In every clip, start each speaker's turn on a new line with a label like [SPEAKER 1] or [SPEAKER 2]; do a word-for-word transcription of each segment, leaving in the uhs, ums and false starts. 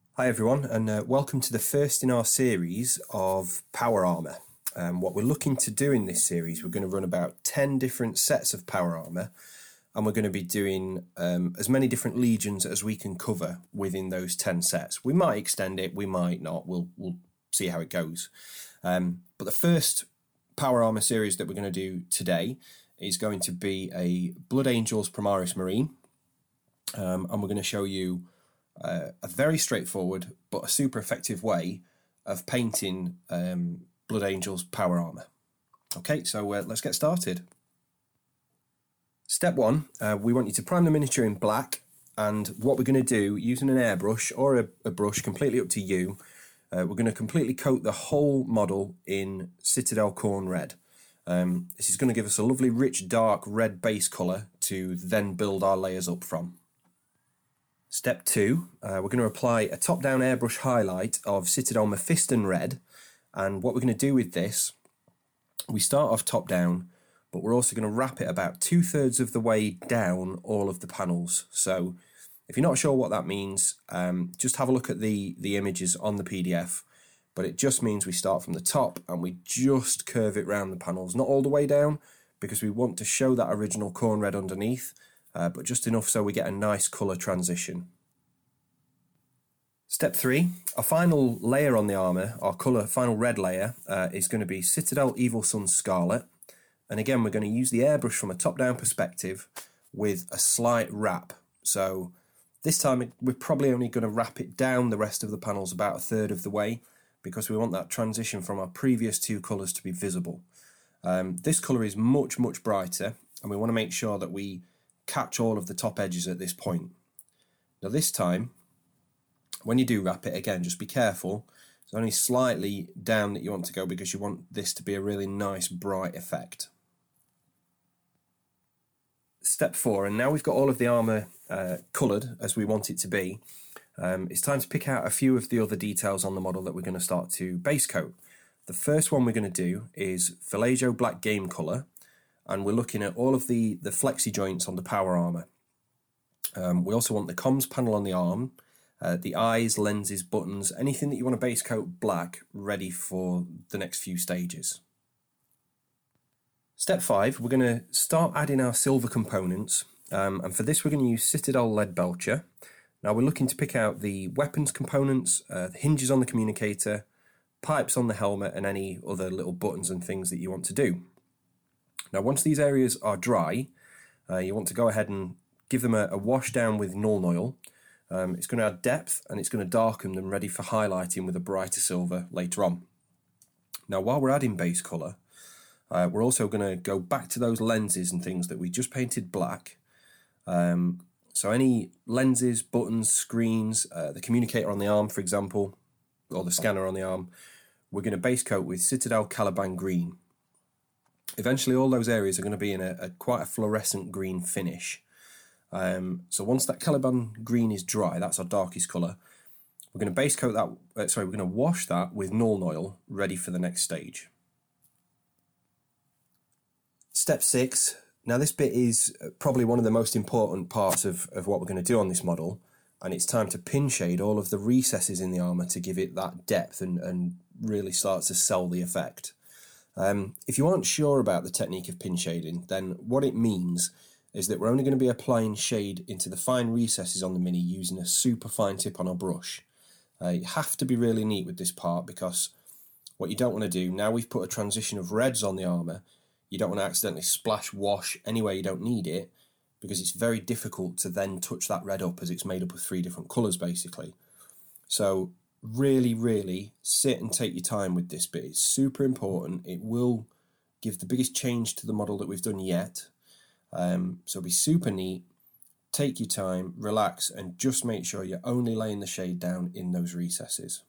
[SPEAKER 1] Hi everyone, and uh, welcome to the first in our series of Power Armour. Um, what we're looking to do in this series, we're going to run about ten different sets of Power Armour, and we're going to be doing um, as many different legions as we can cover within those ten sets. We might extend it, we might not, we'll, we'll see how it goes. Um, but the first Power Armour series that we're going to do today is going to be a Blood Angels Primaris Marine, um, and we're going to show you Uh, a very straightforward but a super effective way of painting um, Blood Angels Power Armour. Okay, so uh, let's get started. Step one, uh, we want you to prime the miniature in black, and what we're going to do, using an airbrush or a, a brush, completely up to you, uh, we're going to completely coat the whole model in Citadel Khorne Red. Um, this is going to give us a lovely rich dark red base colour to then build our layers up from. Step two, uh, we're going to apply a top-down airbrush highlight of Citadel Mephiston Red, and what we're going to do with this, we start off top-down, but we're also going to wrap it about two-thirds of the way down all of the panels. So if you're not sure what that means, um, just have a look at the, the images on the P D F, but it just means we start from the top and we just curve it round the panels, not all the way down, because we want to show that original Khorne Red underneath, Uh, but just enough so we get a nice colour transition. Step three, our final layer on the armour, our colour, final red layer, uh, is going to be Citadel Evil Sunz Scarlet. And again, we're going to use the airbrush from a top-down perspective with a slight wrap. So this time we're probably only going to wrap it down the rest of the panels about a third of the way, because we want that transition from our previous two colours to be visible. Um, this colour is much, much brighter, and we want to make sure that we catch all of the top edges at this point. Now this time, when you do wrap it, again, just be careful. It's only slightly down that you want to go because you want this to be a really nice bright effect. Step four, and now we've got all of the armour uh, coloured as we want it to be, um, it's time to pick out a few of the other details on the model that we're going to start to base coat. The first one we're going to do is Vallejo Black Game Colour, and we're looking at all of the, the flexi joints on the Power Armour. Um, we also want the comms panel on the arm, uh, the eyes, lenses, buttons, anything that you want to base coat black, ready for the next few stages. Step five, we're going to start adding our silver components, um, and for this we're going to use Citadel Leadbelcher. Now we're looking to pick out the weapons components, uh, the hinges on the communicator, pipes on the helmet, and any other little buttons and things that you want to do. Now, once these areas are dry, uh, you want to go ahead and give them a, a wash down with Nuln Oil. Um, it's going to add depth and it's going to darken them, ready for highlighting with a brighter silver later on. Now, while we're adding base colour, uh, we're also going to go back to those lenses and things that we just painted black. Um, so any lenses, buttons, screens, uh, the communicator on the arm, for example, or the scanner on the arm, we're going to base coat with Citadel Caliban Green. Eventually all those areas are going to be in a, a quite a fluorescent green finish. Um, so once that Caliban green is dry, that's our darkest colour, we're going to base coat that, uh, sorry, we're going to wash that with Nuln Oil, ready for the next stage. Step six, now this bit is probably one of the most important parts of, of what we're going to do on this model, and it's time to pin shade all of the recesses in the armour to give it that depth and, and really start to sell the effect. Um, if you aren't sure about the technique of pin shading, then what it means is that we're only going to be applying shade into the fine recesses on the Mini using a super fine tip on our brush. Uh, you have to be really neat with this part, because what you don't want to do, now we've put a transition of reds on the armour, you don't want to accidentally splash wash anywhere you don't need it, because it's very difficult to then touch that red up, as it's made up of three different colours basically. So really, really sit and take your time with this bit. It's super important. It will give the biggest change to the model that we've done yet. Um, so be super neat, take your time, relax, and just make sure you're only laying the shade down in those recesses.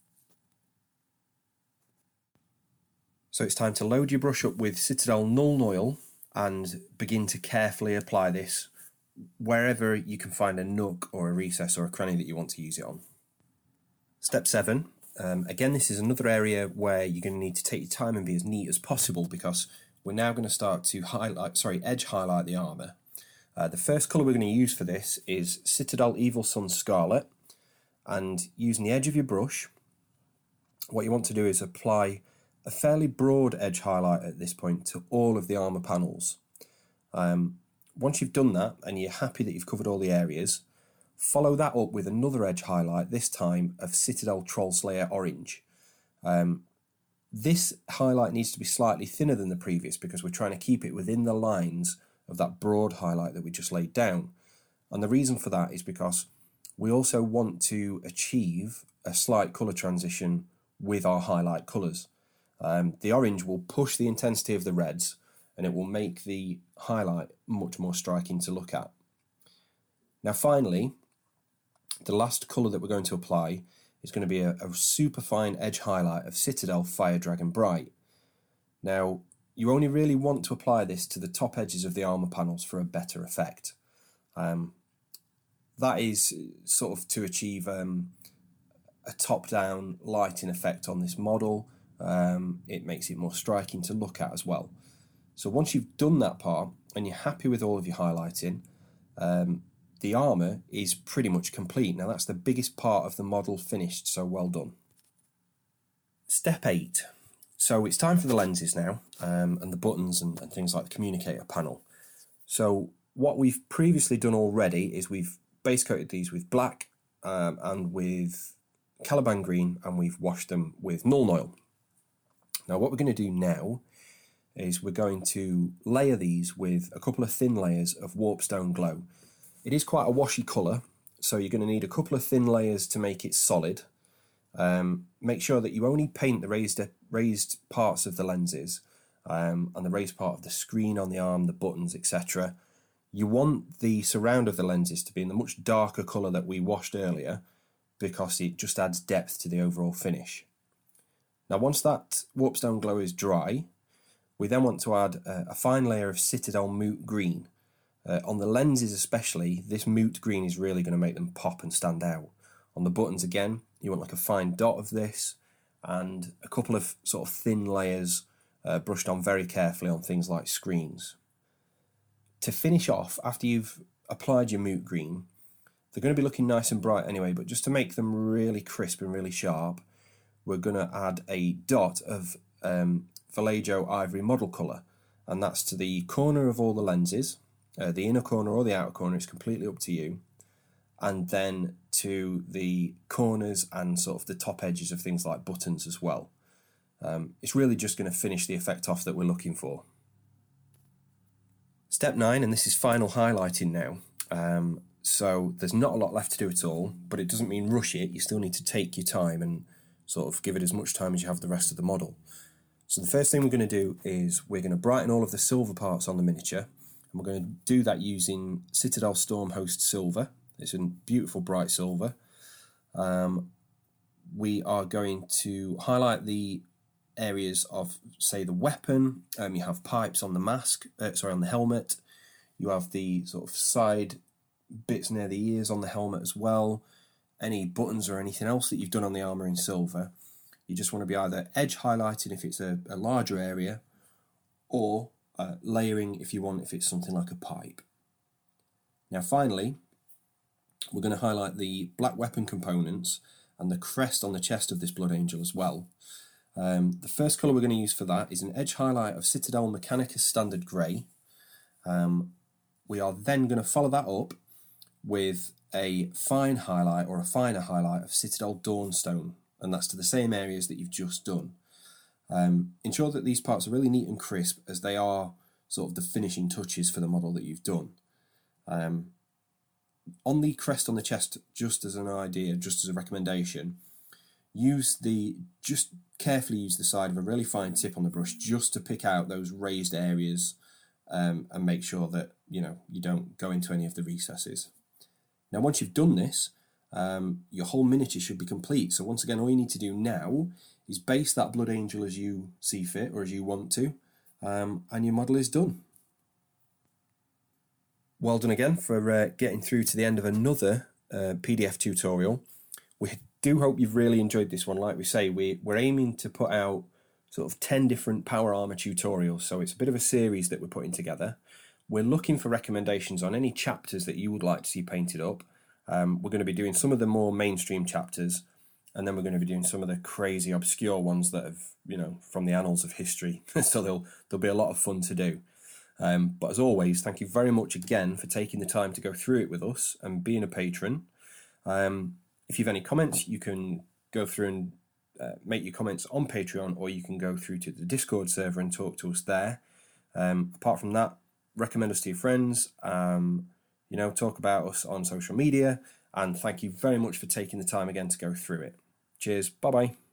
[SPEAKER 1] So it's time to load your brush up with Citadel Nuln Oil and begin to carefully apply this wherever you can find a nook or a recess or a cranny that you want to use it on. Step seven, um, again this is another area where you're going to need to take your time and be as neat as possible, because we're now going to start to highlight, sorry, edge highlight the armour. Uh, the first colour we're going to use for this is Citadel Evil Sunz Scarlet, And using the edge of your brush, what you want to do is apply a fairly broad edge highlight at this point to all of the armour panels. Um, once you've done that and you're happy that you've covered all the areas, follow that up with another edge highlight, this time of Citadel Trollslayer Orange. Um, this highlight needs to be slightly thinner than the previous because we're trying to keep it within the lines of that broad highlight that we just laid down. And the reason for that is because we also want to achieve a slight colour transition with our highlight colours. Um, the orange will push the intensity of the reds and it will make the highlight much more striking to look at. Now finally, the last colour that we're going to apply is going to be a, a super fine edge highlight of Citadel Fire Dragon Bright. Now, you only really want to apply this to the top edges of the armour panels for a better effect. Um, that is sort of to achieve um, a top-down lighting effect on this model. Um, it makes it more striking to look at as well. So once you've done that part and you're happy with all of your highlighting, um, the armour is pretty much complete. Now that's the biggest part of the model finished, so well done. Step eight. So it's time for the lenses now, um, and the buttons and, and things like the communicator panel. So what we've previously done already is we've base coated these with black um, and with Caliban green, and we've washed them with Nuln Oil. Now what we're going to do now is we're going to layer these with a couple of thin layers of Warpstone Glow. It is quite a washy colour, so you're going to need a couple of thin layers to make it solid. Um, make sure that you only paint the raised raised parts of the lenses um, and the raised part of the screen on the arm, the buttons, et cetera. You want the surround of the lenses to be in the much darker colour that we washed earlier because it just adds depth to the overall finish. Now once that Warpstone Glow is dry, we then want to add a, a fine layer of Citadel Moot Green. Uh, on the lenses especially, this moot green is really going to make them pop and stand out. On the buttons again, you want like a fine dot of this and a couple of sort of thin layers uh, brushed on very carefully on things like screens. To finish off, after you've applied your moot green, they're going to be looking nice and bright anyway, but just to make them really crisp and really sharp, we're going to add a dot of um, Vallejo Ivory Model Colour, and that's to the corner of all the lenses. Uh, the inner corner or the outer corner is completely up to you, and then to the corners and sort of the top edges of things like buttons as well. Um, it's really just going to finish the effect off that we're looking for. Step nine, and this is final highlighting now. Um, so there's not a lot left to do at all, but it doesn't mean rush it. You still need to take your time and sort of give it as much time as you have the rest of the model. So the first thing we're going to do is we're going to brighten all of the silver parts on the miniature. And we're going to do that using Citadel Stormhost Silver. It's a beautiful bright silver. Um, we are going to highlight the areas of, say, the weapon. Um, you have pipes on the mask, uh, sorry, on the helmet. You have the sort of side bits near the ears on the helmet as well. Any buttons or anything else that you've done on the armour in silver. You just want to be either edge highlighting if it's a, a larger area, or Uh, layering if you want, if it's something like a pipe. Now finally, we're going to highlight the black weapon components and the crest on the chest of this Blood Angel as well. Um, the first colour we're going to use for that is an edge highlight of Citadel Mechanicus Standard Grey. Um, we are then going to follow that up with a fine highlight or a finer highlight of Citadel Dawnstone, and that's to the same areas that you've just done. Um, ensure that these parts are really neat and crisp, as they are sort of the finishing touches for the model that you've done. Um, on the crest on the chest, just as an idea, just as a recommendation, use the just carefully use the side of a really fine tip on the brush just to pick out those raised areas um, and make sure that you know you don't go into any of the recesses. Now once you've done this, um, your whole miniature should be complete. So once again, all you need to do now is base that Blood Angel as you see fit or as you want to, um, and your model is done. Well done again for uh, getting through to the end of another uh, P D F tutorial. We do hope you've really enjoyed this one. Like we say, we, we're aiming to put out sort of ten different power armor tutorials, so it's a bit of a series that we're putting together. We're looking for recommendations on any chapters that you would like to see painted up, Um, we're going to be doing some of the more mainstream chapters, and then we're going to be doing some of the crazy, obscure ones that have, you know, from the annals of history. So there'll, there'll be a lot of fun to do. Um, but as always, thank you very much again for taking the time to go through it with us and being a patron. Um, if you have any comments, you can go through and uh, make your comments on Patreon, or you can go through to the Discord server and talk to us there. Um, apart from that, recommend us to your friends, um, you know, talk about us on social media, and thank you very much for taking the time again to go through it. Cheers, bye-bye.